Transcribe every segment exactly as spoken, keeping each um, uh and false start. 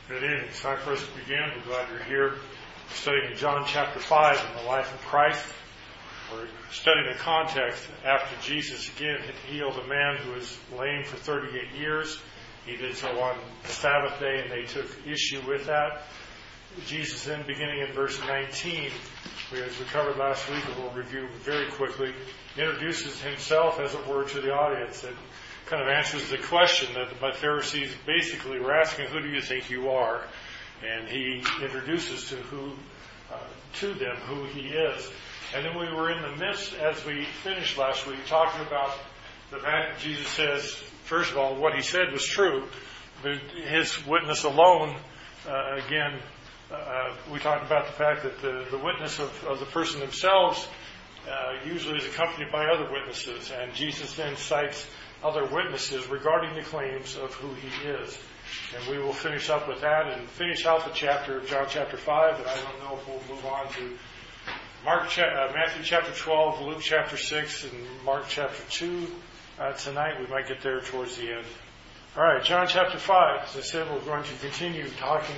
Good evening. It's time for us to begin. We're glad you're here. We're studying John chapter five in the life of Christ. We're studying the context after Jesus again had healed a man who was lame for thirty-eight years. He did so on the Sabbath day, and they took issue with that. Jesus then, beginning in verse nineteen, as we covered last week, and we'll review very quickly, introduces himself, as it were, to the audience. It kind of answers the question that the Pharisees basically were asking, who do you think you are? And he introduces to who uh, to them who he is. And then we were in the midst, as we finished last week, talking about the fact that Jesus says, first of all, what he said was true, but his witness alone, uh, again, uh, we talked about the fact that the, the witness of, of the person themselves uh, usually is accompanied by other witnesses. And Jesus then cites other witnesses regarding the claims of who he is. And we will finish up with that and finish out the chapter of John chapter five. And I don't know if we'll move on to Mark, uh, Matthew chapter twelve, Luke chapter six, and Mark chapter two uh, tonight. We might get there towards the end. All right, John chapter five. As I said, we're going to continue talking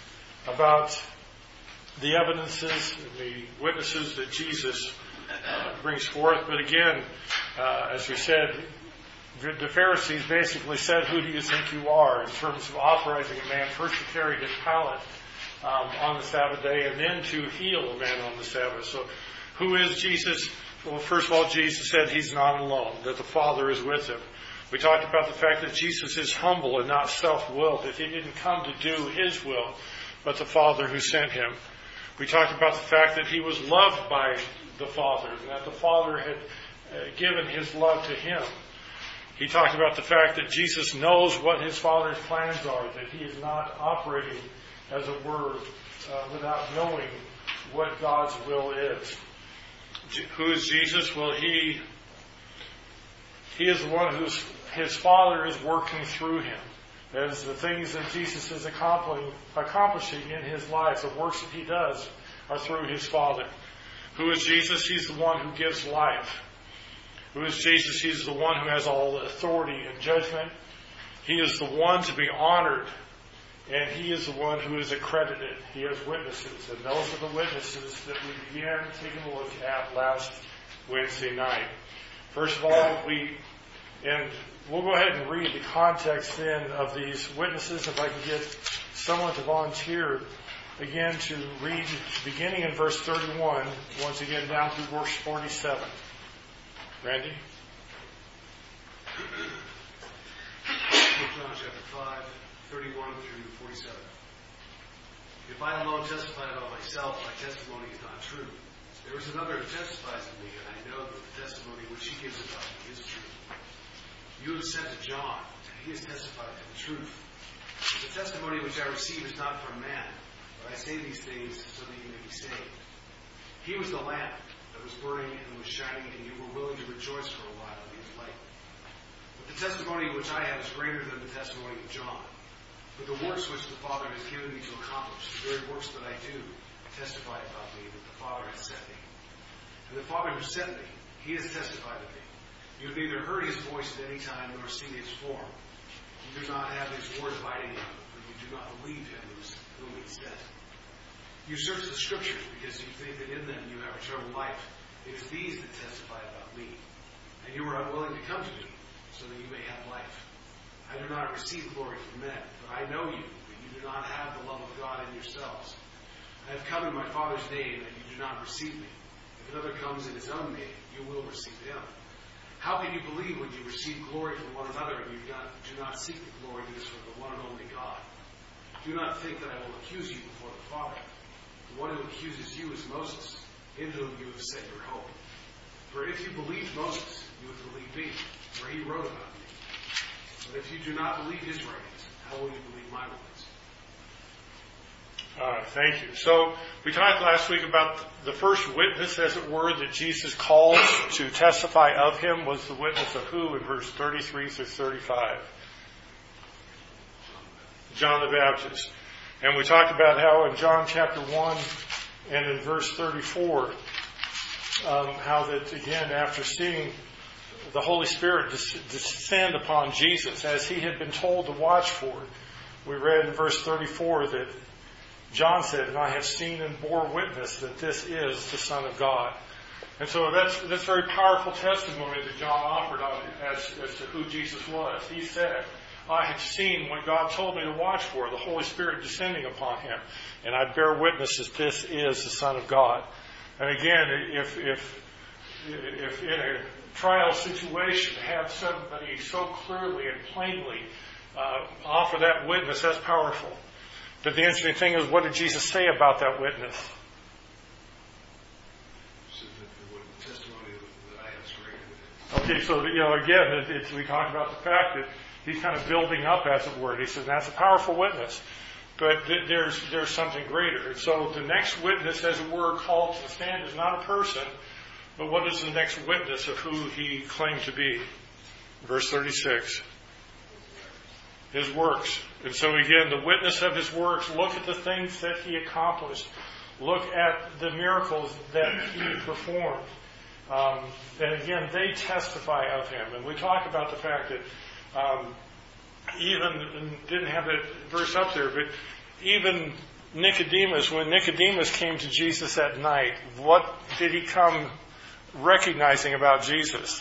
about the evidences and the witnesses that Jesus uh, brings forth. But again, uh, as we said, the Pharisees basically said, who do you think you are, in terms of authorizing a man first to carry his pallet um, on the Sabbath day and then to heal a man on the Sabbath. So who is Jesus? Well, first of all, Jesus said he's not alone, that the Father is with him. We talked about the fact that Jesus is humble and not self-willed, that he didn't come to do his will, but the Father who sent him. We talked about the fact that he was loved by the Father, and that the Father had uh, given his love to him. He talked about the fact that Jesus knows what his Father's plans are, that he is not operating, as it were, uh, without knowing what God's will is. Who is Jesus? Well, he he is the one whose his Father is working through him. That is, the things that Jesus is accomplishing, accomplishing in his life, the works that he does, are through his Father. Who is Jesus? He's the one who gives life. Who is Jesus? He's the one who has all the authority and judgment. He is the one to be honored. And he is the one who is accredited. He has witnesses. And those are the witnesses that we began taking a look at last Wednesday night. First of all, we, and we'll go ahead and read the context then of these witnesses. If I can get someone to volunteer again to read beginning in verse thirty-one, once again down through verse forty-seven. Randy? John chapter five, thirty-one through forty-seven. If I alone testify about myself, my testimony is not true. There is another who testifies of me, and I know that the testimony which he gives about me is true. You have sent to John, and he has testified to the truth. The testimony which I receive is not from man, but I say these things so that you may be saved. He was the lamp that was burning and was shining, and you were willing to rejoice for a while in his light. But the testimony which I have is greater than the testimony of John. But the works which the Father has given me to accomplish, the very works that I do, testify about me that the Father has sent me. And the Father who sent me, he has testified of me. You have neither heard his voice at any time nor seen his form. You do not have his word abiding in you, for you do not believe him whom he sent. You search the Scriptures because you think that in them you have eternal life. It is these that testify about me. And you were unwilling to come to me so that you may have life. I do not receive glory from men, but I know you, that you do not have the love of God in yourselves. I have come in my Father's name, and you do not receive me. If another comes in his own name, you will receive him. How can you believe when you receive glory from one another and you do not, do not seek the glory that is from the one and only God? Do not think that I will accuse you before the Father. The one who accuses you is Moses, in whom you have set your hope. For if you believed Moses, you would believe me, for he wrote about me. But if you do not believe his writings, how will you believe my words? All right, thank you. So we talked last week about the first witness, as it were, that Jesus calls to testify of him was the witness of who in verse thirty-three through thirty-five? John the Baptist. And we talked about how in John chapter one and in verse thirty-four, um, how that, again, after seeing the Holy Spirit descend upon Jesus, as he had been told to watch for, we read in verse thirty-four that John said, "And I have seen and bore witness that this is the Son of God." And so that's that's very powerful testimony that John offered on as, as to who Jesus was. He said, "I have seen what God told me to watch for, the Holy Spirit descending upon him. And I bear witness that this is the Son of God." And again, if if if in a trial situation to have somebody so clearly and plainly uh, offer that witness, that's powerful. But the interesting thing is, what did Jesus say about that witness? Okay, so, you know, again, it, it's, we talked about the fact that he's kind of building up, as it were. He says, that's a powerful witness. But th- there's there's something greater. And so the next witness, as it were, called to the stand is not a person, but what is the next witness of who he claimed to be? Verse thirty-six. His works. And so again, the witness of his works, look at the things that he accomplished. Look at the miracles that he performed. Um, and again, they testify of him. And we talk about the fact that um, even, didn't have that verse up there, but even Nicodemus, when Nicodemus came to Jesus at night, what did he come recognizing about Jesus?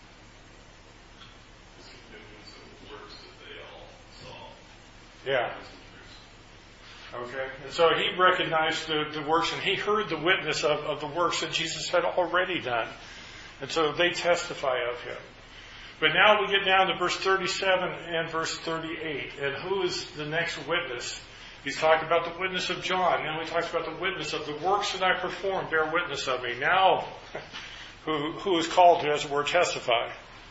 Yeah. Okay. And so he recognized the, the works, and he heard the witness of, of the works that Jesus had already done. And so they testify of him. But now we get down to verse thirty-seven and verse thirty-eight. And who is the next witness? He's talked about the witness of John. Now he talks about the witness of the works that I perform, bear witness of me. Now, who, who is called to, as it were, testify?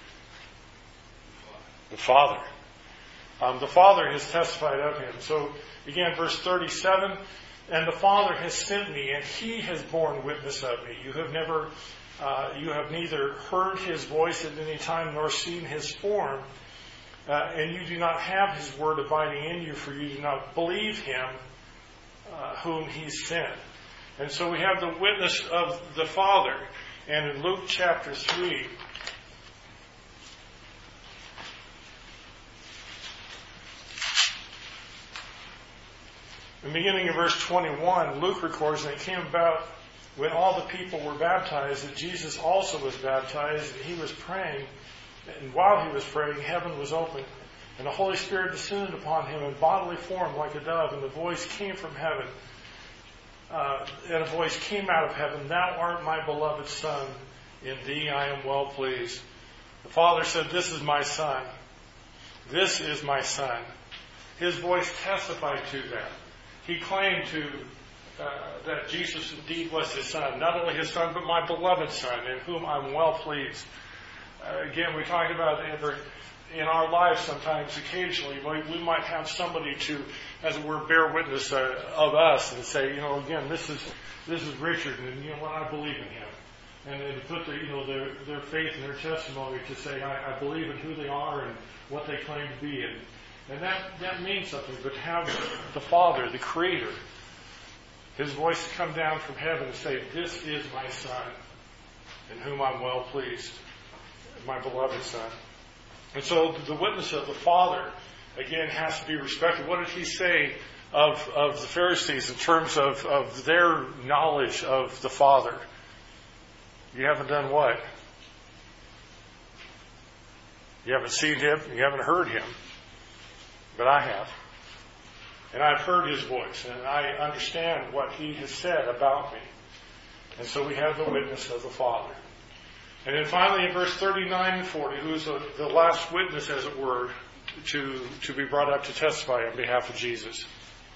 The Father. Um, the Father has testified of him. So, again, verse thirty-seven, and the Father has sent me, and he has borne witness of me. You have never, uh, you have neither heard his voice at any time nor seen his form, uh, and you do not have his word abiding in you, for you do not believe him uh, whom he sent. And so we have the witness of the Father. And in Luke chapter three, in the beginning of verse twenty-one, Luke records that it came about when all the people were baptized that Jesus also was baptized, and he was praying. And while he was praying, heaven was opened, and the Holy Spirit descended upon him in bodily form like a dove, and the voice came from heaven. Uh, and a voice came out of heaven, "Thou art my beloved Son, in thee I am well pleased." The Father said, "This is my Son. This is my Son." His voice testified to that. He claimed to uh, that Jesus indeed was his Son, not only his Son, but my beloved Son, in whom I'm well pleased. Uh, again, we talked about in our lives sometimes, occasionally, we, we might have somebody to, as it were, bear witness uh, of us and say, you know, again, this is this is Richard, and you know what, I believe in him. And then to put the, you know, their their faith and their testimony to say, I, I believe in who they are and what they claim to be. And And that, that means something, but to have the Father, the Creator, his voice come down from heaven and say, "This is my Son, in whom I'm well pleased, my beloved Son." And so the witness of the Father, again, has to be respected. What did he say of, of the Pharisees in terms of, of their knowledge of the Father? You haven't done what? You haven't seen him, you haven't heard him. But I have. And I've heard his voice. And I understand what he has said about me. And so we have the witness of the Father. And then finally in verse thirty-nine and forty, who is the, the last witness, as it were, to, to be brought up to testify on behalf of Jesus.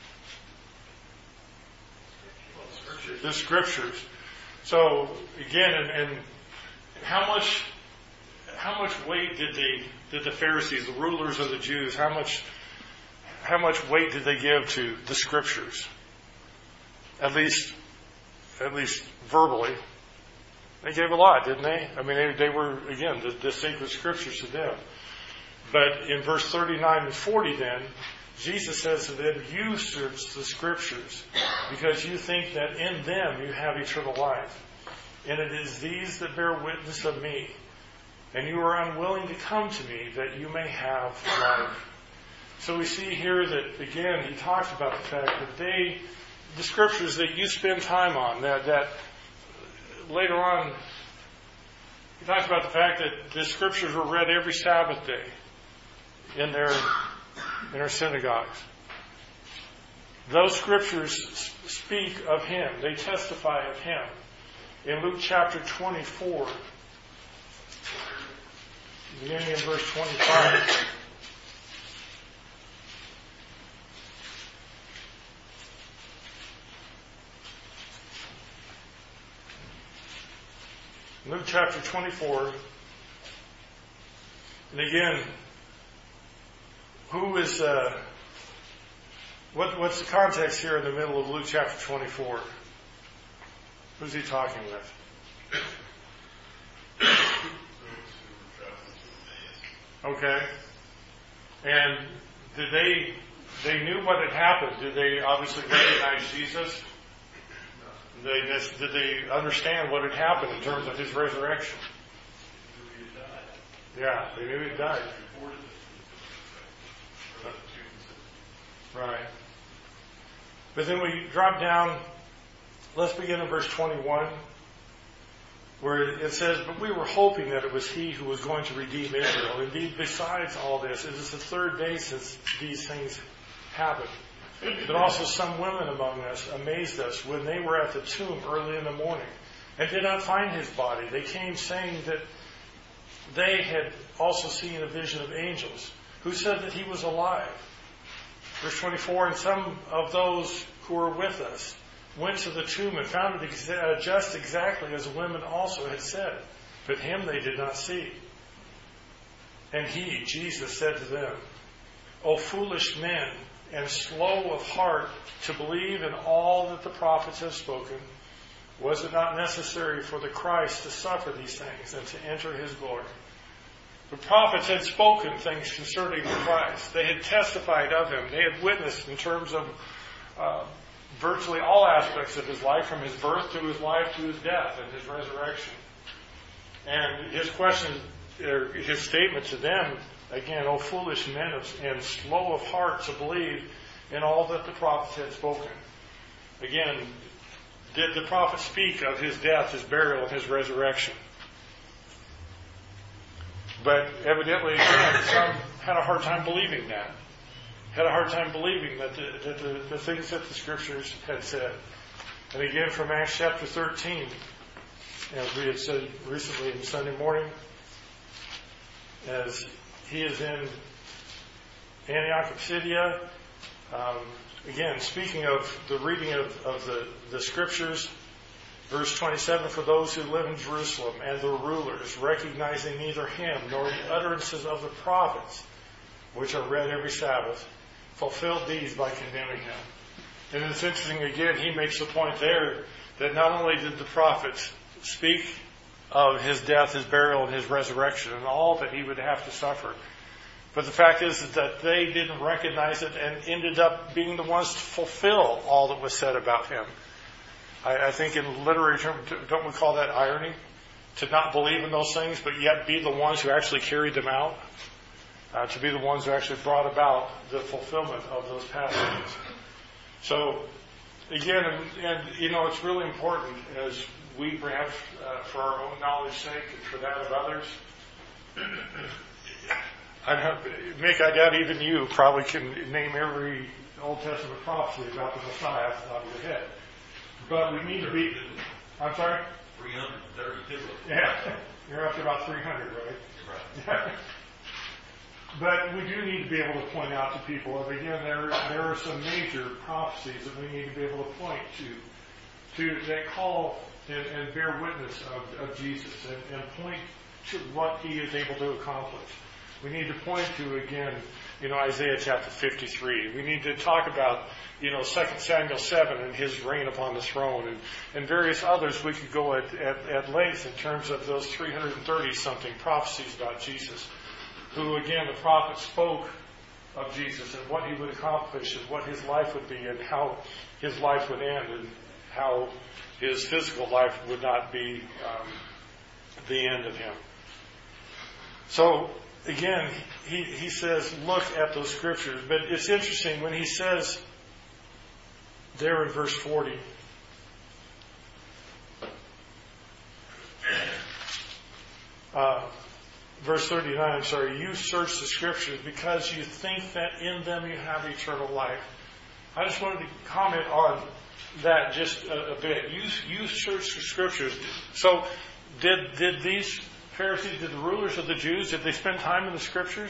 The Scriptures. So again, and, and how much how much weight did the did the Pharisees, the rulers of the Jews, how much How much weight did they give to the Scriptures? At least, at least verbally. They gave a lot, didn't they? I mean, they, they were, again, the, the sacred Scriptures to them. But in verse thirty-nine and forty then, Jesus says to them, "You search the Scriptures because you think that in them you have eternal life. And it is these that bear witness of me. And you are unwilling to come to me that you may have life." So we see here that, again, he talks about the fact that they, the scriptures that you spend time on, that, that later on, he talks about the fact that the scriptures were read every Sabbath day in their, in their synagogues. Those scriptures speak of him. They testify of him. In Luke chapter twenty-four, beginning in verse twenty-five, Luke chapter twenty-four, and again, who is, uh, what, what's the context here in the middle of Luke chapter twenty-four? Who's he talking with? Okay. And did they, they knew what had happened. Did they obviously recognize Jesus? They, did they understand what had happened in terms of his resurrection? Yeah, they knew he died. Right. But then we drop down, let's begin in verse twenty-one, where it says, but we were hoping that it was he who was going to redeem Israel. Indeed, besides all this, it is the third day since these things happened. But also some women among us amazed us when they were at the tomb early in the morning and did not find his body. They came saying that they had also seen a vision of angels who said that he was alive. Verse twenty-four, and some of those who were with us went to the tomb and found it exa- just exactly as the women also had said, but him they did not see. And he, Jesus, said to them, O foolish men, and slow of heart to believe in all that the prophets have spoken, was it not necessary for the Christ to suffer these things and to enter his glory? The prophets had spoken things concerning the Christ. They had testified of him. They had witnessed in terms of uh, virtually all aspects of his life, from his birth to his life to his death and his resurrection. And his question, or his statement to them, again, O foolish men and slow of heart to believe in all that the prophets had spoken. Again, did the prophets speak of his death, his burial, and his resurrection? But evidently, again, some had a hard time believing that. Had a hard time believing that the, that the, the things that the scriptures had said. And again, from Acts chapter thirteen, as we had said recently in Sunday morning, as he is in Antioch of Pisidia, um, again, speaking of the reading of, of the, the scriptures, verse twenty-seven, for those who live in Jerusalem and the rulers, recognizing neither him nor the utterances of the prophets, which are read every Sabbath, fulfilled these by condemning him. And it's interesting, again, he makes the point there that not only did the prophets speak of his death, his burial, and his resurrection, and all that he would have to suffer, but the fact is, is that they didn't recognize it and ended up being the ones to fulfill all that was said about him. I, I think in literary terms, don't we call that irony? To not believe in those things, but yet be the ones who actually carried them out. Uh, to be the ones who actually brought about the fulfillment of those passages. So, again, and, and you know, it's really important as we perhaps, uh, for our own knowledge sake and for that of others, I don't, Mick, I doubt even you probably can name every Old Testament prophecy about the Messiah off the top of your head. But we need to be, I'm sorry? three hundred thirty-two. Yeah, you're up to about three hundred, right? Right. But we do need to be able to point out to people, and again, there there are some major prophecies that we need to be able to point to, to that call and, and bear witness of, of Jesus, and, and point to what he is able to accomplish. We need to point to, again, you know, Isaiah chapter fifty-three. We need to talk about, you know, Second Samuel seven and his reign upon the throne, and, and various others we could go at, at, at length in terms of those three hundred thirty something prophecies about Jesus, who, again, the prophet spoke of Jesus and what he would accomplish and what his life would be and how his life would end and how his physical life would not be um, the end of him. So, again, he, he says, look at those scriptures. But it's interesting when he says there in verse forty, uh, verse thirty-nine, I'm sorry, you search the scriptures because you think that in them you have eternal life. I just wanted to comment on that just a, a bit. You, you search the scriptures. So did, did these Pharisees, did the rulers of the Jews, did they spend time in the scriptures?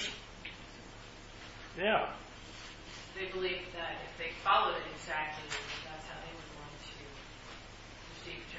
Yeah. They believed that if they followed it exactly, that's how they were going to receive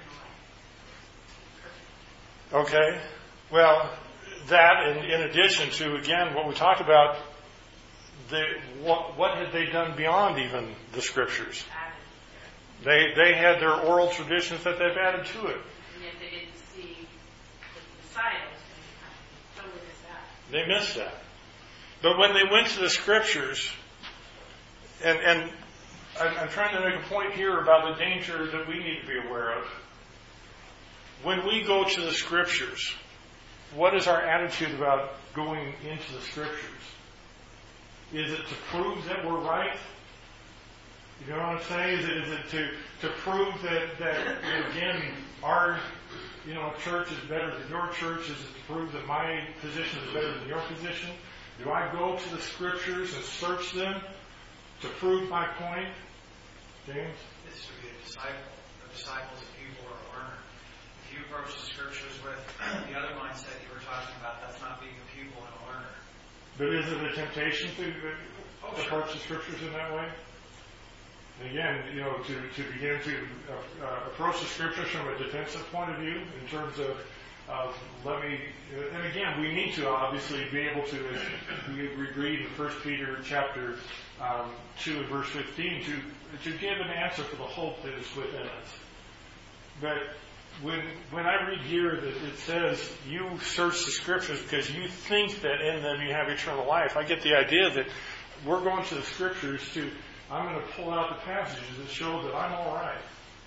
eternal life. Perfect. Okay. Well, that in, in addition to, again, what we talked about, the, what, what had they done beyond even the scriptures? They they had their oral traditions that they've added to it. And yet they didn't see the Messiah was going to come. Totally missed that. They missed that. But when they went to the scriptures, and, and I'm, I'm trying to make a point here about the danger that we need to be aware of. When we go to the scriptures, what is our attitude about going into the scriptures? Is it to prove that we're right? You know what I'm saying? Is it, is it to, to prove that, that, again, our, you know, church is better than your church? Is it to prove that my position is better than your position? Do I go to the scriptures and search them to prove my point? James? This would be a disciple. A disciple is a pupil or a learner. If you approach the scriptures with the other mindset you were talking about, that's not being a pupil and a learner. But is it a temptation to uh, oh, approach sure. the scriptures in that way? And again, you know, to, to begin to uh, uh, approach the scriptures from a defensive point of view in terms of, of let me, uh, and again, we need to obviously be able to, as we read in First Peter chapter um, two and verse fifteen, to to give an answer for the hope that is within us. But when when I read here that it says you search the scriptures because you think that in them you have eternal life, I get the idea that we're going to the scriptures to, I'm going to pull out the passages that show that I'm all right.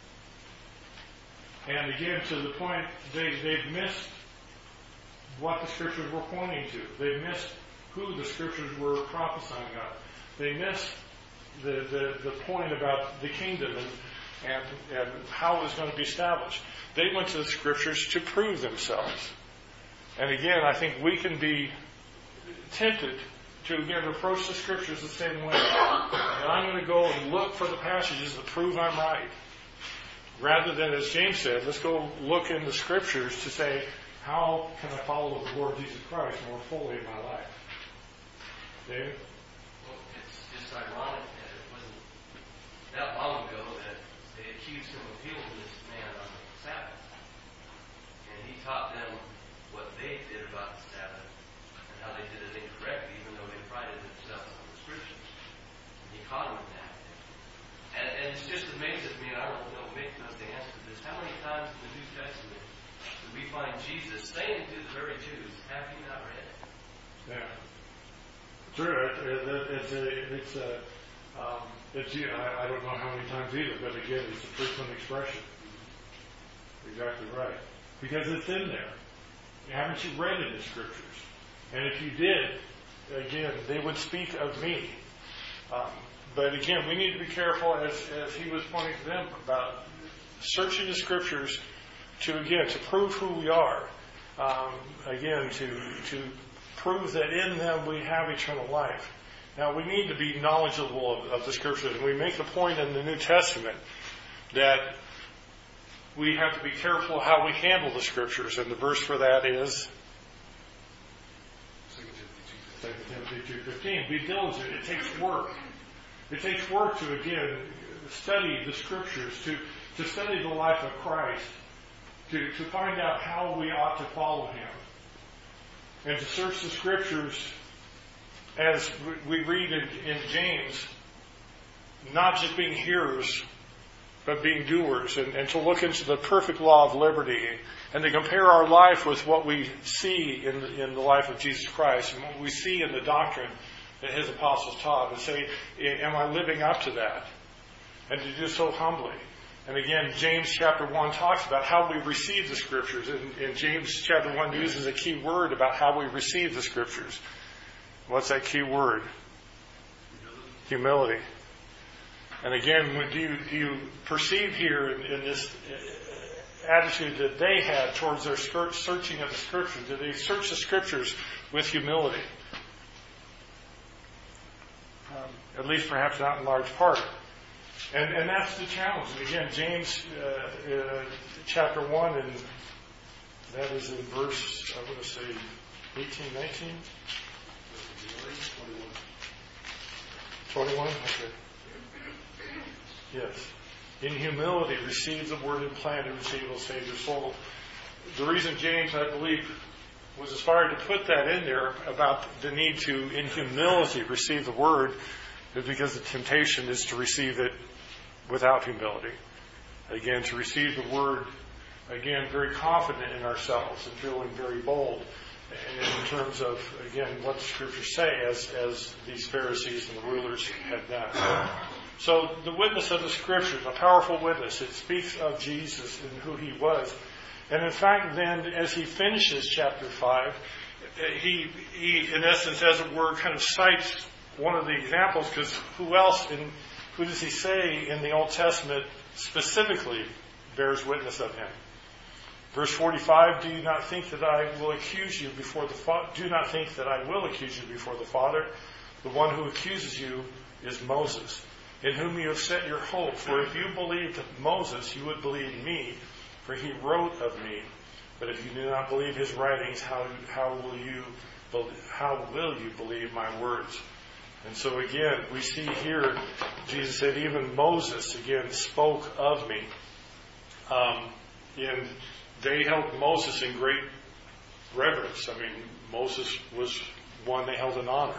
And again, to the point, they, they've missed what the scriptures were pointing to. They've missed who the scriptures were prophesying of. They missed the, the, the point about the kingdom and, and, and how it was going to be established. They went to the scriptures to prove themselves. And again, I think we can be tempted to, again, approach the scriptures the same way. And I'm going to go and look for the passages that prove I'm right. Rather than, as James said, let's go look in the scriptures to say, how can I follow the Lord Jesus Christ more fully in my life? David? Well, it's just ironic that it wasn't that long ago that they accused him of healing this man on the Sabbath. And he taught them what they did about the Sabbath and how they did it incorrectly, even though they prided themselves on the scriptures. And he caught them in that. And, and it's just amazes me, and I don't know, Mick knows the answer to this. How many times in the New Testament do we find Jesus saying to the very Jews, have you not read? Yeah. Sure, it's a, it's a, um, it's, I, I don't know how many times either, but again, it's a frequent expression. Exactly right. Because it's in there. Haven't you read it in the scriptures? And if you did, again, they would speak of me. Um, but again, we need to be careful, as, as he was pointing to them, about searching the scriptures to, again, to prove who we are. Um, again, to, to prove that in them we have eternal life. Now, we need to be knowledgeable of, of the scriptures. And we make the point in the New Testament that we have to be careful how we handle the scriptures. And the verse for that is Second Timothy two fifteen. Be diligent. It takes work. It takes work to, again, study the scriptures, to, to study the life of Christ, to, to find out how we ought to follow Him. And to search the scriptures, as we read in, in James, not just being hearers, but being doers, and, and to look into the perfect law of liberty, and to compare our life with what we see in the, in the life of Jesus Christ, and what we see in the doctrine that His apostles taught, and say, am I living up to that? And to do so humbly. And again, James chapter one talks about how we receive the Scriptures. And, and James chapter one uses a key word about how we receive the Scriptures. What's that key word? Humility. And again, do you, do you perceive here in, in this attitude that they had towards their searching of the Scriptures? Did they search the Scriptures with humility? Um, at least perhaps not in large part. And, and that's the challenge. And again, James uh, uh, chapter one, and that is in verse, I want to say, eighteen, nineteen? twenty-one? Okay. Yes. In humility, receive the word implanted, receive will save your soul. The reason James, I believe, was inspired to put that in there about the need to, in humility, receive the word is because the temptation is to receive it without humility. Again, to receive the word, again, very confident in ourselves and feeling very bold in terms of, again, what the Scriptures say, as, as these Pharisees and the rulers had done. So the witness of the Scriptures, a powerful witness, it speaks of Jesus and who He was. And in fact, then, as he finishes chapter five, he, he in essence, as it were, kind of cites one of the examples, because who else, in, who does he say in the Old Testament specifically bears witness of Him? Verse forty-five, do you not think that I will accuse you before the Father? Do not think that I will accuse you before the Father. The one who accuses you is Moses, in whom you have set your hope. For if you believed Moses, you would believe me, for he wrote of me. But if you do not believe his writings, how how will you how will you believe my words? And so again, we see here, Jesus said, even Moses again spoke of me. Um, and they held Moses in great reverence. I mean, Moses was one they held in honor.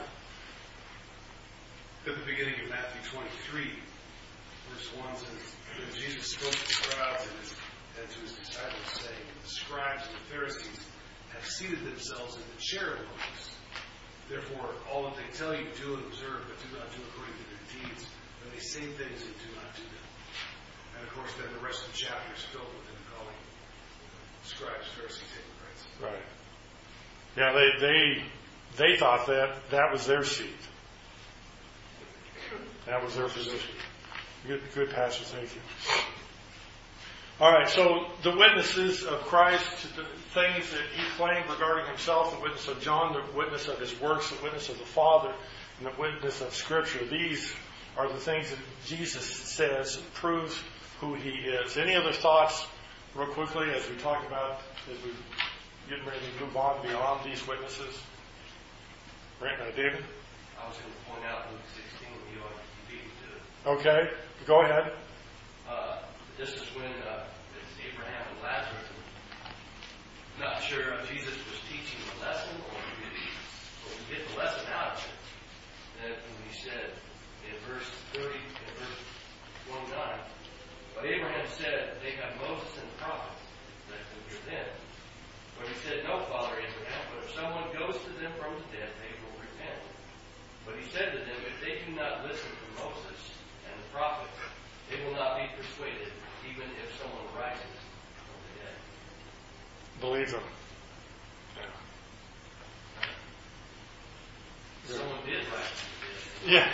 At the beginning of Matthew twenty-three, verse one says, "Then Jesus spoke to the crowds and, his, and to his disciples, saying, the scribes and the Pharisees have seated themselves in the chair of Moses. Therefore, all that they tell you, do and observe, but do not do according to their deeds. For they say things and do not do them." And of course, then the rest of the chapter is filled with them calling scribes, Pharisees, hypocrites. Right. Yeah, they they they thought that that was their seat. That was their position. Good, good passage. Thank you. All right. So the witnesses of Christ, the things that he claimed regarding himself, the witness of John, the witness of his works, the witness of the Father, and the witness of Scripture. These are the things that Jesus says proves who he is. Any other thoughts, real quickly, as we talk about, as we get ready to move on beyond these witnesses? Right now, David? I was going to point out Luke sixteen, you ought to beat me to it. Okay, go ahead. Uh, this is when uh, it's Abraham and Lazarus. Not sure if Jesus was teaching the lesson or did he, or we get the lesson out of it. Then when he said in verse thirty, in verse twenty-nine, but Abraham said, they have Moses and the prophets that can hear them. But he said, no, Father Abraham, but if someone goes to them from the dead, they will repent. But he said to them, if they do not listen to Moses and the prophets, they will not be persuaded, even if someone rises from the dead. Believe them. Yeah. Someone did rise from the dead. Yeah.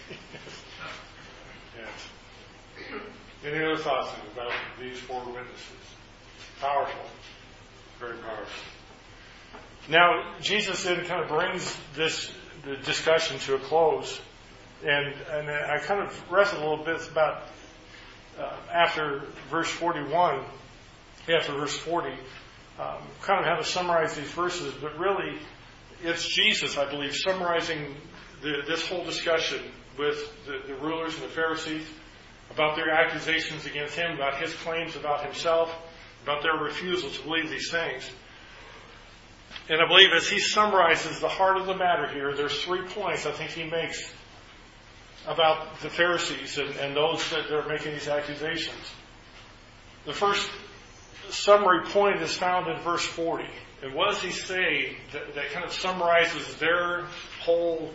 Yes. Any other thoughts about these four witnesses? Powerful. Very powerful. Now, Jesus then kind of brings this the discussion to a close. And, and I kind of wrestled a little bit about uh, after verse forty-one, after verse forty, um, kind of how to summarize these verses. But really, it's Jesus, I believe, summarizing the, this whole discussion with the, the rulers and the Pharisees about their accusations against him, about his claims about himself, about their refusal to believe these things. And I believe as he summarizes the heart of the matter here, there's three points I think he makes about the Pharisees and, and those that are making these accusations. The first summary point is found in verse forty. And what does he say that, that kind of summarizes their whole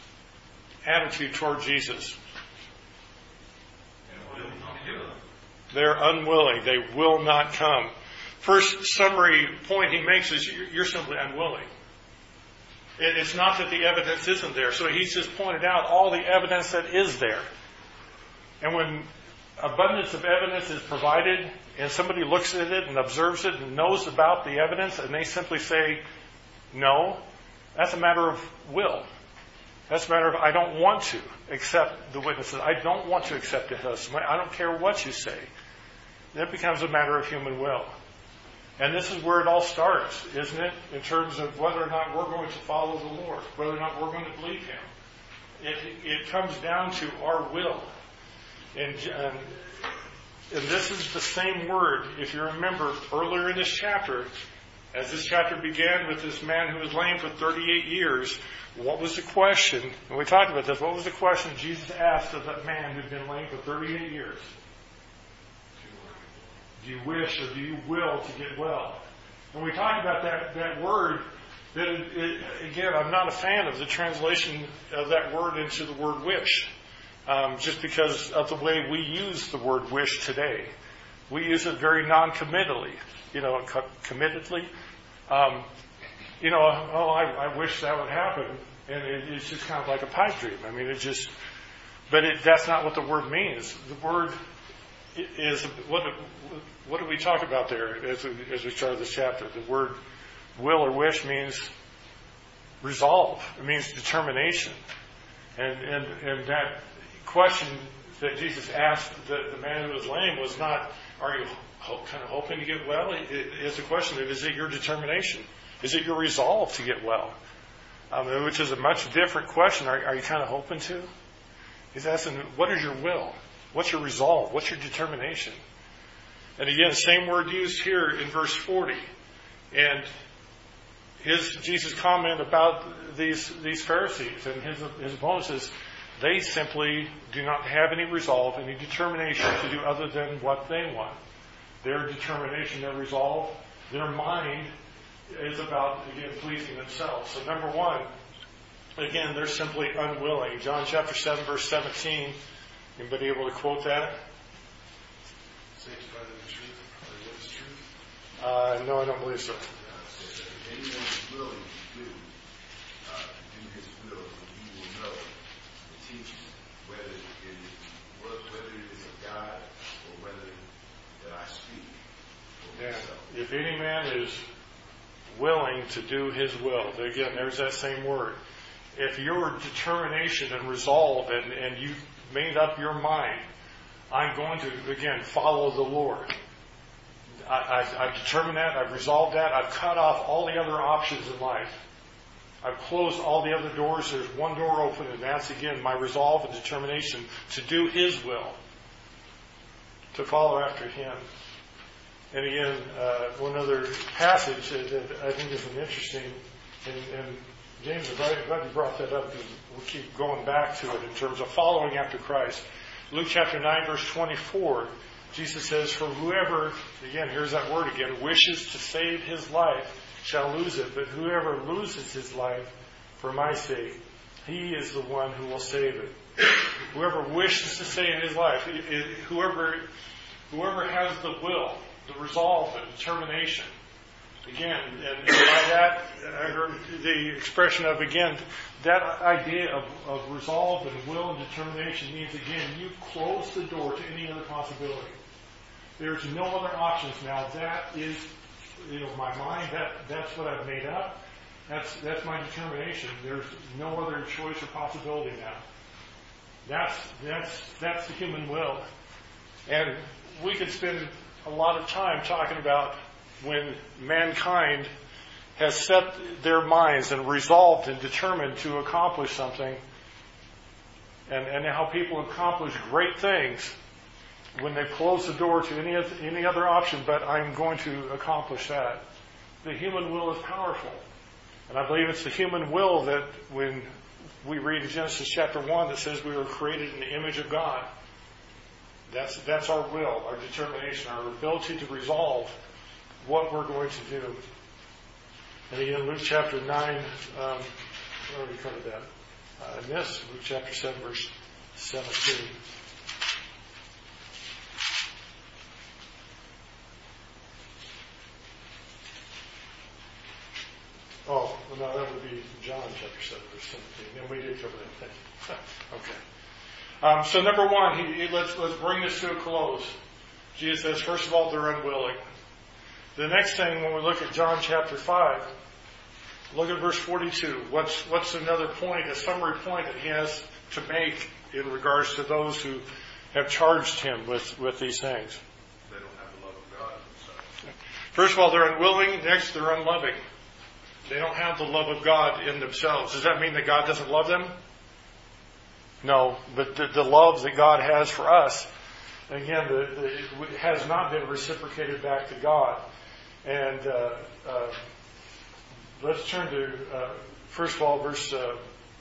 attitude toward Jesus? And what did he do? They're unwilling. They will not come. First summary point he makes is you're simply unwilling. It's not that the evidence isn't there. So he's just pointed out all the evidence that is there. And when abundance of evidence is provided and somebody looks at it and observes it and knows about the evidence and they simply say no, that's a matter of will. That's a matter of I don't want to accept the witnesses. I don't want to accept the testimony. I don't care what you say. That becomes a matter of human will. And this is where it all starts, isn't it? In terms of whether or not we're going to follow the Lord, whether or not we're going to believe Him. It, it comes down to our will. And, and, and this is the same word, if you remember, earlier in this chapter, as this chapter began with this man who was lame for thirty-eight years, what was the question? And we talked about this. What was the question Jesus asked of that man who'd been lame for thirty-eight years? Do you wish or do you will to get well? And we talked about that, that word, that it, it, again, I'm not a fan of the translation of that word into the word wish, um, just because of the way we use the word wish today. We use it very non-committally, you know, co- committedly. Um, you know, oh, I, I wish that would happen. And it, it's just kind of like a pipe dream. I mean, it just, but it, that's not what the word means. The word is, what, what do we talk about there as we, as we start this chapter? The word will or wish means resolve. It means determination. And, and, and that question that Jesus asked the, the man who was lame was not, are you hope, kind of hoping to get well? It, it's a question of, is it your determination? Is it your resolve to get well? Um, which is a much different question. Are, are you kind of hoping to? He's asking, what is your will? What's your resolve? What's your determination? And again, same word used here in verse forty. And his Jesus' comment about these these Pharisees and his his opponents is they simply do not have any resolve, any determination to do other than what they want. Their determination, their resolve, their mind is about, again, pleasing themselves. So number one, again, they're simply unwilling. John chapter seven, verse seventeen. Anybody able to quote that? Sanctified in the truth. Or what is truth? Uh, no, I don't believe so. If anyone is willing to do, uh, to do His will, he will know the teaching, whether it is whether it is of God or whether that I speak for Yeah. myself. If any man is willing to do his will, again, there's that same word. If your determination and resolve and, and you made up your mind, I'm going to, again, follow the Lord. I, I, I've determined that. I've resolved that. I've cut off all the other options in life. I've closed all the other doors. There's one door open, and that's, again, my resolve and determination to do His will, to follow after Him. And again, uh, one other passage that, that I think is an interesting, and, and James, I'm glad, glad you brought that up because we'll keep going back to it in terms of following after Christ. Luke chapter nine, verse twenty-four, Jesus says, for whoever, again, here's that word again, wishes to save his life shall lose it, but whoever loses his life for my sake, he is the one who will save it. Whoever wishes to save his life, it, it, whoever, whoever has the will, the resolve, the determination. Again, and by that, I heard the expression of, again, that idea of, of resolve and will and determination means, again, you close the door to any other possibility. There's no other options now. That is, you know, my mind, that, that's what I've made up. That's, that's my determination. There's no other choice or possibility now. That's, that's, that's the human will. And we could spend a lot of time talking about when mankind has set their minds and resolved and determined to accomplish something, and, and how people accomplish great things when they close the door to any any other option, but I'm going to accomplish that. The human will is powerful. And I believe it's the human will that when we read in Genesis chapter one that says we were created in the image of God. That's, that's our will, our determination, our ability to resolve what we're going to do. And again, Luke chapter nine, um, I already covered that. Uh, in this, Luke chapter seven, verse seventeen. John chapter seven, verse seventeen. And we did cover that. Thank you. Okay. Um, so number one, he, he, let's let's bring this to a close. Jesus says, first of all, they're unwilling. The next thing, when we look at John chapter five, look at verse forty-two. What's what's another point, a summary point that he has to make in regards to those who have charged him with, with these things? They don't have the love of God themselves. First of all, they're unwilling. Next, they're unloving. They don't have the love of God in themselves. Does that mean that God doesn't love them? No, but the, the love that God has for us, again, the, the, it has not been reciprocated back to God. And uh, uh, let's turn to, uh, first of all, verse uh,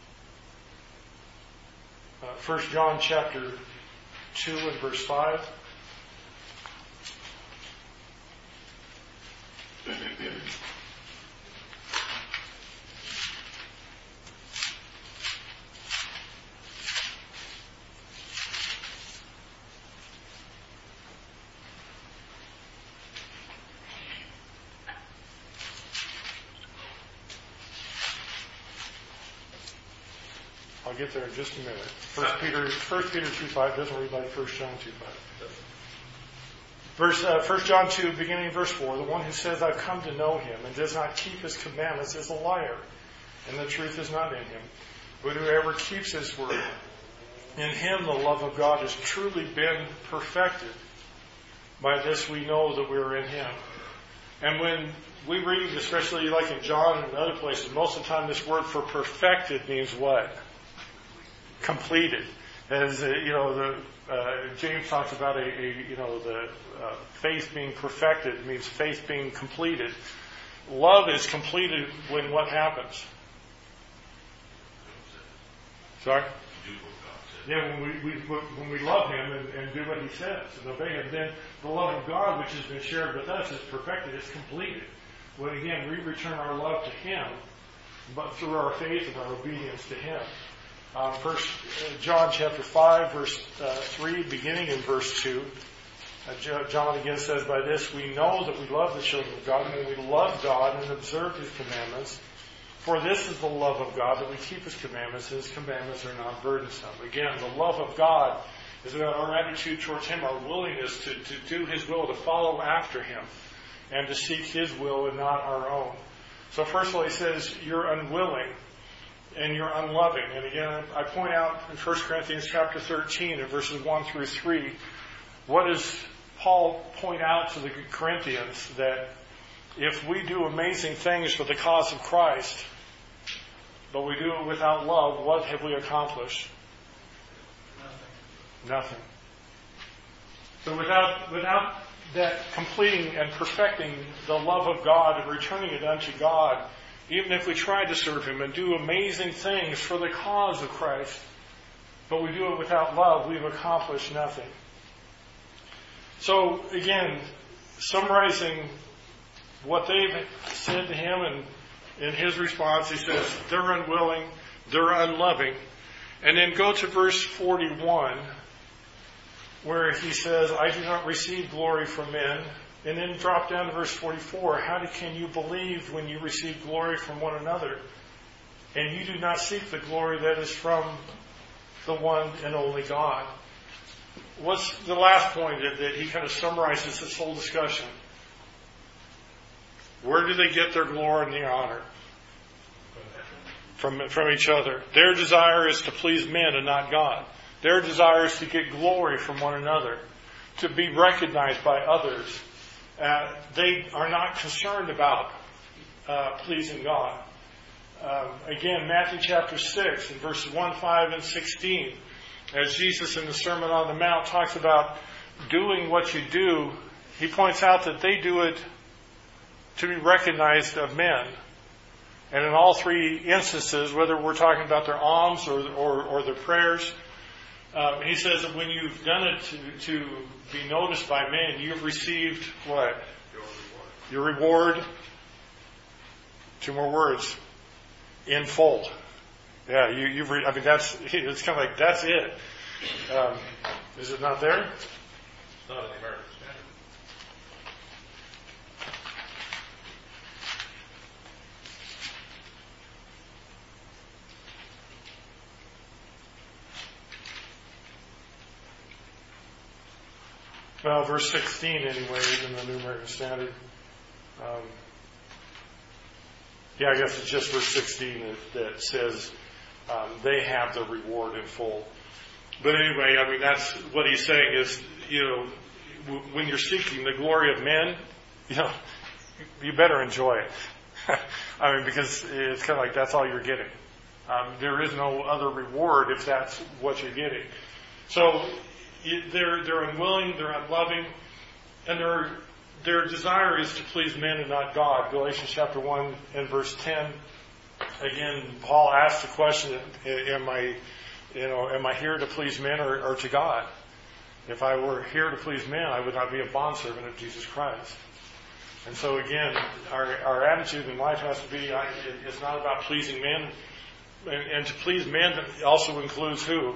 uh, First John chapter two and verse five. I'll get there in just a minute. First Peter, First Peter two five doesn't read like First John two five. Verse uh, First John two, beginning verse four. The one who says, "I've come to know him," and does not keep his commandments is a liar, and the truth is not in him. But whoever keeps his word, in him the love of God has truly been perfected. By this we know that we are in him. And when we read, especially like in John and other places, most of the time this word for perfected means what? Completed. As uh, you know, the uh, James talks about a, a you know the uh, faith being perfected means faith being completed. Love is completed when what happens? Sorry. Yeah, when we, we when we love him and, and do what he says and obey him, then the love of God, which has been shared with us, is perfected, is completed. When again we return our love to him, but through our faith and our obedience to him. Uh, first uh, John chapter five, verse uh, three, beginning in verse two. Uh, John again says, "By this we know that we love the children of God, and we love God and observe his commandments. For this is the love of God, that we keep his commandments, and his commandments are not burdensome." Again, the love of God is about our attitude towards him, our willingness to, to do his will, to follow after him, and to seek his will and not our own. So first of all, he says, you're unwilling and you're unloving. And again, I point out in First Corinthians chapter thirteen, in verses one through three, what does Paul point out to the Corinthians? That if we do amazing things for the cause of Christ, but we do it without love, what have we accomplished? Nothing. Nothing. So without without that completing and perfecting the love of God and returning it unto God, even if we try to serve him and do amazing things for the cause of Christ, but we do it without love, we've accomplished nothing. So again, summarizing what they've said to him, and in his response, he says, they're unwilling, they're unloving. And then go to verse forty-one, where he says, "I do not receive glory from men." And then drop down to verse forty-four. "How can you believe when you receive glory from one another? And you do not seek the glory that is from the one and only God." What's the last point that, that he kind of summarizes this whole discussion? Where do they get their glory and the honor? From, from each other. Their desire is to please men and not God. Their desire is to get glory from one another, to be recognized by others. Uh, they are not concerned about uh, pleasing God. Um, again, Matthew chapter six, in verses one, five, and sixteen, as Jesus in the Sermon on the Mount talks about doing what you do, he points out that they do it to be recognized of men. And in all three instances, whether we're talking about their alms or, or, or their prayers, um, he says that when you've done it to, to be noticed by men, you've received what? Your reward. Your reward. Two more words. In full. Yeah, you, you've. Re- I mean, that's. It's kind of like that's it. Um, is it not there? It's not in the American Standard. Well, verse sixteen anyway, in the New American Standard. Um, yeah, I guess it's just verse sixteen that, that says um, they have the reward in full. But anyway, I mean, that's what he's saying is, you know, w- when you're seeking the glory of men, you know, you better enjoy it. I mean, because it's kind of like that's all you're getting. Um, there is no other reward if that's what you're getting. So they're they're unwilling, they're unloving, and their their desire is to please men and not God. Galatians chapter one and verse ten. Again, Paul asked the question: Am I, you know, am I here to please men or, or to God? If I were here to please men, I would not be a bondservant of Jesus Christ. And so again, our our attitude in life has to be: I, it's not about pleasing men, and, and to please men also includes who?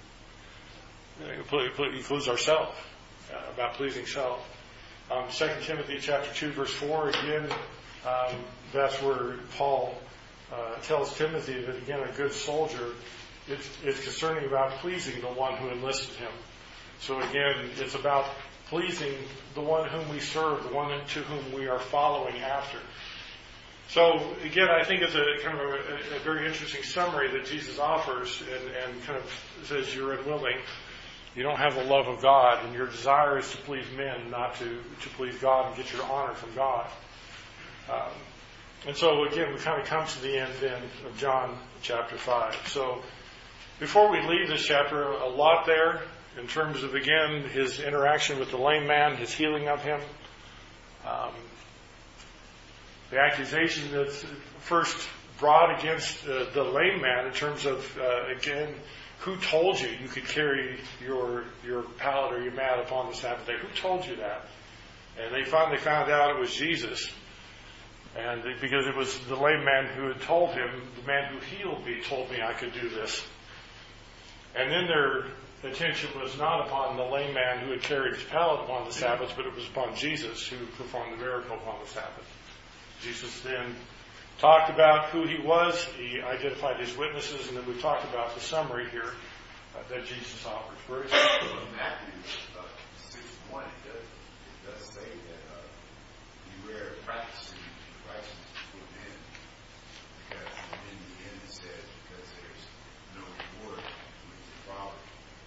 It includes ourselves, uh, about pleasing self. Um, Second Timothy chapter two, verse four, again, um, that's where Paul uh, tells Timothy that, again, a good soldier is, is concerning about pleasing the one who enlisted him. So again, it's about pleasing the one whom we serve, the one to whom we are following after. So again, I think it's a kind of a, a very interesting summary that Jesus offers, and, and kind of says you're unwilling. You don't have the love of God, and your desire is to please men, not to, to please God and get your honor from God. Um, and so, again, we kind of come to the end then of John chapter five. So, before we leave this chapter, a lot there in terms of, again, his interaction with the lame man, his healing of him. Um, the accusation that's first brought against uh, the lame man in terms of, uh, again, who told you you could carry your your pallet or your mat upon the Sabbath day? Who told you that? And they finally found out it was Jesus. And because it was the lame man who had told him, the man who healed me told me I could do this. And then their attention was not upon the lame man who had carried his pallet upon the Sabbath, but it was upon Jesus who performed the miracle upon the Sabbath. Jesus then talked about who he was. He identified his witnesses, and then we talked about the summary here uh, that Jesus offers. Where is it? In Matthew uh, six one, it does, it does say that uh, beware of practicing righteousness before men, because in the end it says, because there's no reward with the Father.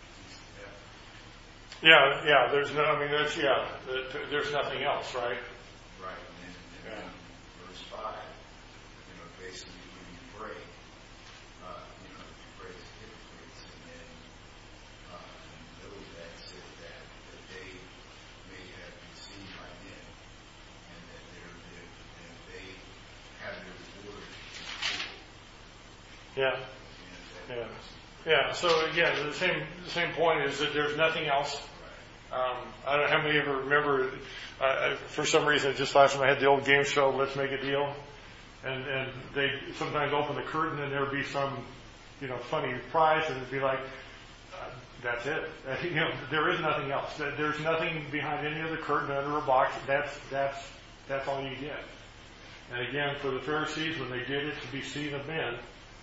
Yeah, yeah. There's no. I mean, there's yeah. There's nothing else, right? Right. And then, and then yeah. verse five. Basically, when you pray, uh, you know, you pray to hypocrites, and then uh, in the middle of that says that, that they may have been seen by men, and that they're, they're, and they have their reward in full. Yeah, yeah, yeah. So again, the same the same point is that there's nothing else. Um, I don't know how many ever remember. Uh, for some reason, just last time I had the old game show, Let's Make a Deal. And, and they sometimes open the curtain and there would be some, you know, funny prize, and it'd be like, uh, that's it. Uh, you know, there is nothing else. There's nothing behind any of the curtain under a box. That's that's that's all you get. And again, for the Pharisees, when they did it to be seen of men,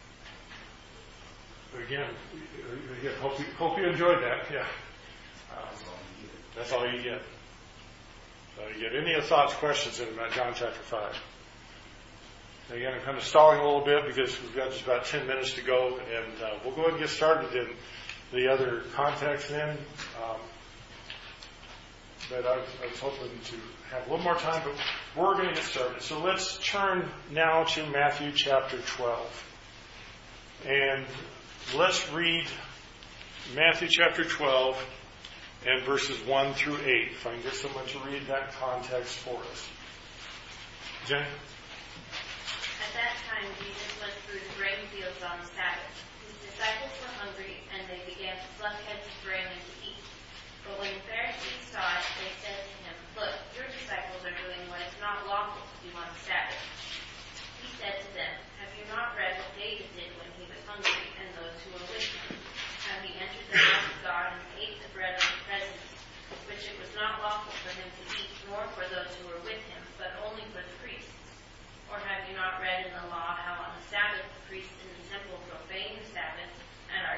again, again hope you, hope you enjoyed that. Yeah, um, that's all you get. So you get any thoughts, questions in about John chapter five. Again, I'm kind of stalling a little bit because we've got just about ten minutes to go, and uh, we'll go ahead and get started in the other context then. Um, but I was, I was hoping to have a little more time, but we're going to get started. So let's turn now to Matthew chapter twelve. And let's read Matthew chapter twelve and verses one through eight. If I can get someone to read that context for us. Jen? At that time, Jesus went through the grain fields on the Sabbath. His disciples were hungry, and they began to pluck heads of grain and to eat. But when the Pharisees saw it, they said to him, "Look, your disciples are doing what is not lawful to do on the Sabbath." He said to them, "Have you not read what David did when he was hungry, and those who were with him? How he entered the house of God and ate the bread of the presence, which it was not lawful for him to eat, nor for those who were with him, but only for the priests? Or have you not read in the law how on the Sabbath the priests in the temple profane the Sabbath and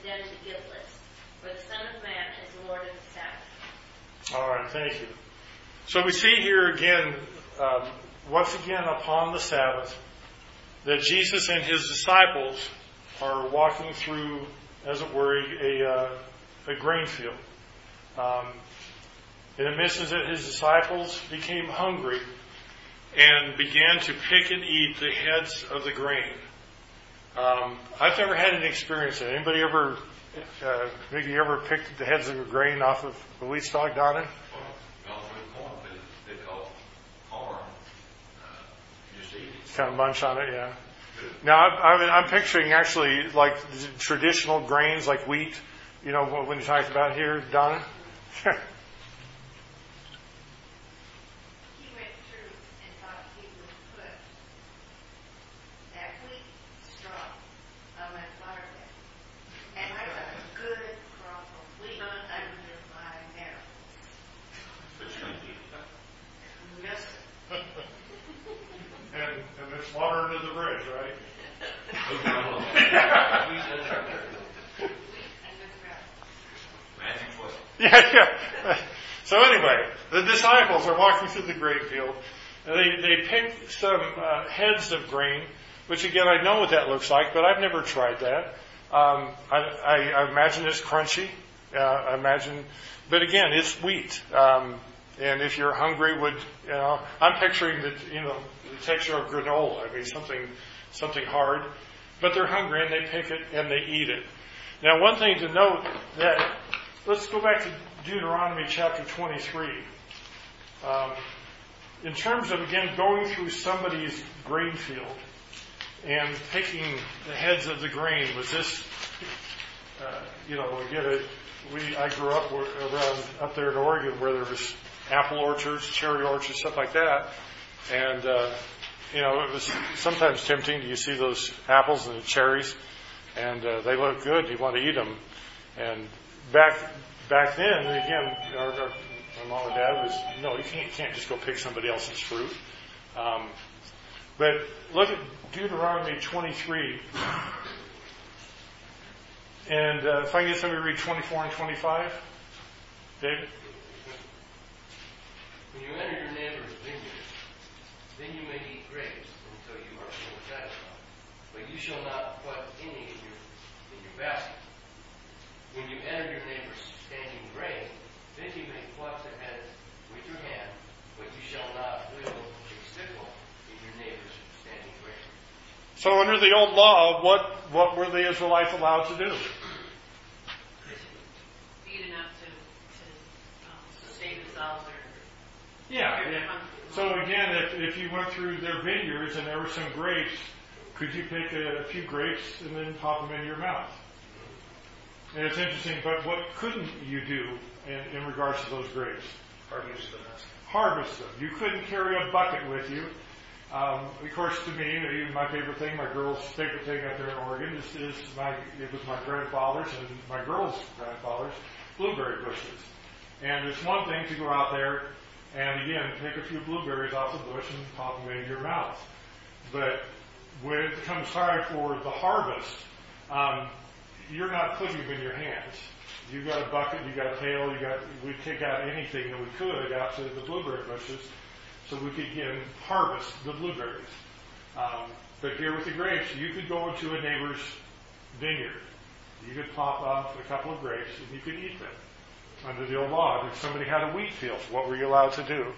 condemn the guiltless. For the Son of Man is Lord of the Sabbath. All right, thank you. So we see here again, um, once again upon the Sabbath, that Jesus and his disciples are walking through, as it were, a, a, a grain field. Um, and it mentions that his disciples became hungry and began to pick and eat the heads of the grain. Um, I've never had any experience of it. Anybody ever, uh, maybe you ever picked the heads of the grain off of the wheat stalk, Donna? Well, with corn, but they call corn, uh, just eat it. Kind of munch on it, yeah. Now, I'm, I'm picturing actually like traditional grains like wheat, you know, when you talked about here, Donna. He went through and thought he would put that wheat straw on my flower bed. And I got a good crop of wheat under my marrow. But you don't eat it. Yes, sir. and, and it's water under the bridge, right? Magic foot. Yeah, yeah. So anyway, the disciples are walking through the grain field. And they, they pick some uh, heads of grain, which again, I know what that looks like, but I've never tried that. Um, I, I, I imagine it's crunchy. Uh, I imagine, but again, it's wheat. Um, and if you're hungry, would you know? I'm picturing the you know the texture of granola. I mean something something hard. But they're hungry and they pick it and they eat it. Now, one thing to note that let's go back to Deuteronomy chapter twenty-three. Um, in terms of again going through somebody's grain field and picking the heads of the grain, was this? Uh, you know, we get a. We I grew up around up there in Oregon where there was apple orchards, cherry orchards, stuff like that, and uh, you know it was sometimes tempting. You see those apples and the cherries, and uh, they look good. You want to eat them. And back back then, again, our, our, my mom and dad was no, you can't can't just go pick somebody else's fruit. Um, but look at Deuteronomy twenty-three. And uh, if I can get somebody to read twenty-four and twenty-five. David? When you enter your neighbor's vineyard, then you may eat grapes until you are fully satisfied. But you shall not put any in your, in your basket. When you enter your neighbor's standing grain, then you may pluck the heads with your hand, but you shall not wield a sickle in your neighbor's standing grain. So under the old law, what, what were the Israelites allowed to do? Eat enough to, to um, sustain themselves or Yeah. if they're yeah. hungry. So again, if, if you went through their vineyards and there were some grapes, could you pick a, a few grapes and then pop them in your mouth? And it's interesting, but what couldn't you do in, in regards to those grapes? Harvest them. Harvest them. You couldn't carry a bucket with you. Um, of course, to me, my favorite thing, my girl's favorite thing up there in Oregon is, is my, it was my grandfather's and my girl's grandfather's blueberry bushes. And it's one thing to go out there and again, pick a few blueberries off the bush and pop them into your mouth. But when it comes time for the harvest, um, you're not putting them in your hands. You got a bucket, you got a pail, you got, we take out anything that we could out to the blueberry bushes so we could again harvest the blueberries. Um, but here with the grapes, you could go into a neighbor's vineyard. You could pop off a couple of grapes and you could eat them. Under the old law, if somebody had a wheat field, what were you allowed to do?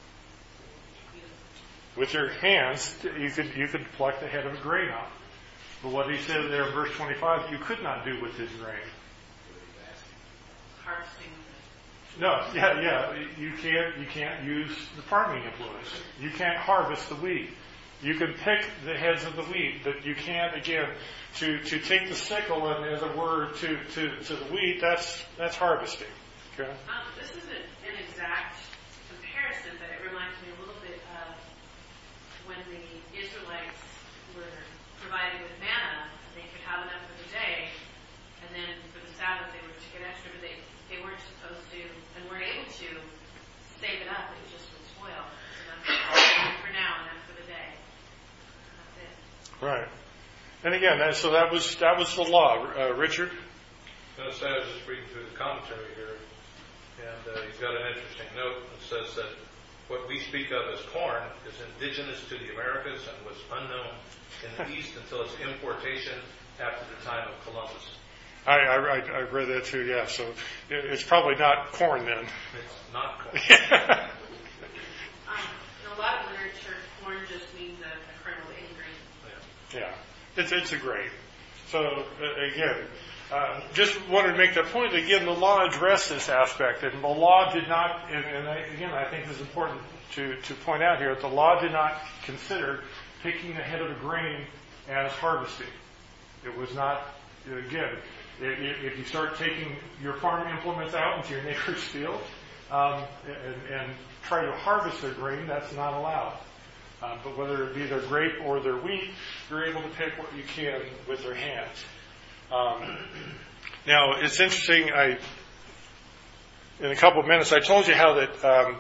With your hands, you could you could pluck the head of a grain off. But what he said there in verse twenty-five, you could not do with his grain. Harvesting. No, yeah, yeah. You can't you can't use the farming influence. You can't harvest the wheat. You can pick the heads of the wheat, but you can't again to, to take the sickle and as it were to, to, to the wheat, that's that's harvesting. Okay. Um, this isn't an exact comparison, but it reminds me a little bit of when the Israelites were provided with manna. They could have enough for the day, and then for the Sabbath they were to get extra, but they, they weren't supposed to and weren't able to save it up. It just would spoil. So that's for now and that's for the day. That's it. Right. And again, that, so that was that was the law. Uh, Richard? going to say, I was just reading through the commentary here, and uh, he's got an interesting note that says that what we speak of as corn is indigenous to the Americas and was unknown in the East until its importation after the time of Columbus. I, I, I read that too, yeah. So it, it's probably not corn then. It's not corn. Um, in a lot of literature, corn just means a, a kernel of any grain. Yeah, it's it's a grain. So uh, again, uh, just wanted to make that point. Again, the law addressed this aspect, and the law did not. And, and I, again, I think it's important to to point out here that the law did not consider picking the head of a grain as harvesting. It was not. Again, if, if you start taking your farm implements out into your neighbor's field um, and, and try to harvest their grain, that's not allowed. Uh, but whether it be their grape or their wheat, you're able to pick what you can with their hands. Um, now, it's interesting, I, in a couple of minutes, I told you how that um,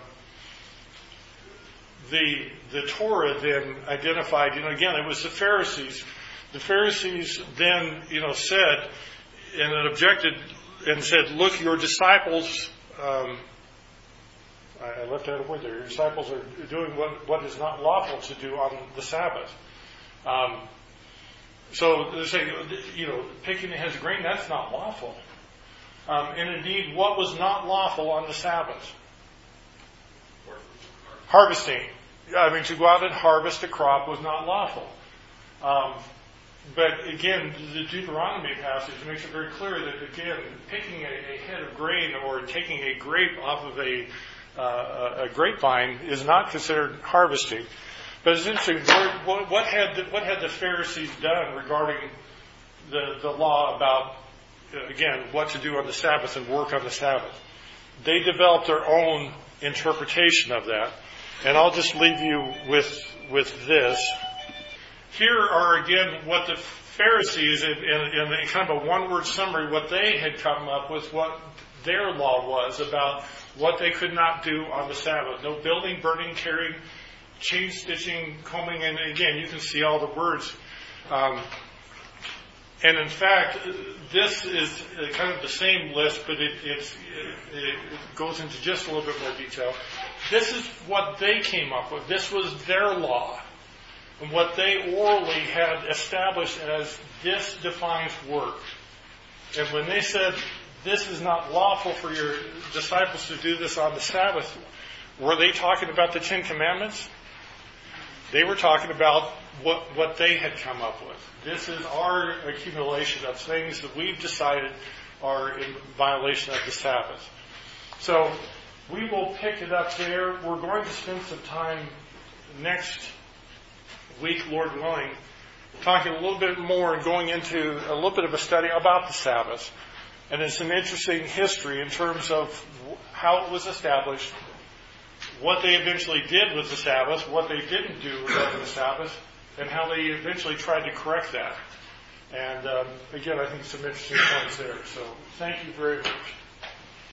the the Torah then identified, you know, again, it was the Pharisees. The Pharisees then, you know, said, and then objected and said, look, your disciples... Um, I left out a word there. Your disciples are doing what, what is not lawful to do on the Sabbath. Um, so they say, you know, picking the heads of grain, that's not lawful. Um, and indeed, what was not lawful on the Sabbath? Harvesting. I mean, to go out and harvest a crop was not lawful. Um, but again, the Deuteronomy passage makes it very clear that, again, picking a, a head of grain or taking a grape off of a Uh, a grapevine is not considered harvesting. But it's interesting, what, what had the, what had the Pharisees done regarding the, the law about, again, what to do on the Sabbath and work on the Sabbath? They developed their own interpretation of that. And I'll just leave you with, with this. Here are, again, what the Pharisees, in, in, in kind of a one-word summary, what they had come up with, what their law was about what they could not do on the Sabbath. No building, burning, carrying, chain stitching, combing, and again, you can see all the words. Um, and in fact, this is kind of the same list, but it, it's, it, it goes into just a little bit more detail. This is what they came up with. This was their law. And what they orally had established as this defines work. And when they said, this is not lawful for your disciples to do this on the Sabbath, were they talking about the Ten Commandments? They were talking about what, what they had come up with. This is our accumulation of things that we've decided are in violation of the Sabbath. So we will pick it up there. We're going to spend some time next week, Lord willing, talking a little bit more and going into a little bit of a study about the Sabbath. And it's an interesting history in terms of how it was established, what they eventually did with the Sabbath, what they didn't do regarding the Sabbath, and how they eventually tried to correct that. And um, again, I think some interesting points there. So thank you very much.